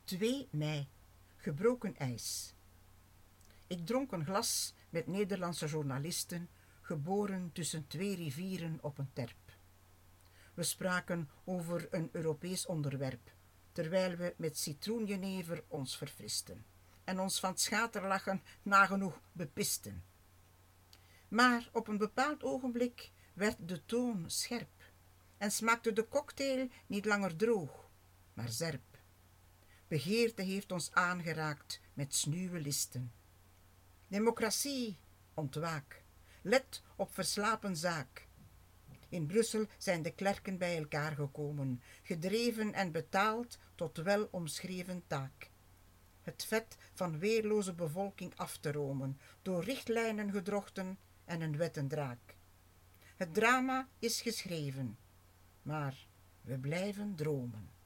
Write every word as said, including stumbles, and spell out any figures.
twee mei, gebroken ijs. Ik dronk een glas met Nederlandse journalisten, geboren tussen twee rivieren op een terp. We spraken over een Europees onderwerp, terwijl we met citroenjenever ons verfristen en ons van het schaterlachen nagenoeg bepisten. Maar op een bepaald ogenblik werd de toon scherp en smaakte de cocktail niet langer droog, maar zerp. Begeerte heeft ons aangeraakt met sluwe listen. Democratie, ontwaak. Let op verslapen zaak. In Brussel zijn de klerken bij elkaar gekomen, gedreven en betaald tot wel omschreven taak. Het vet van weerloze bevolking af te romen, door richtlijnen gedrochten en een wettendraak. Het drama is geschreven, maar we blijven dromen.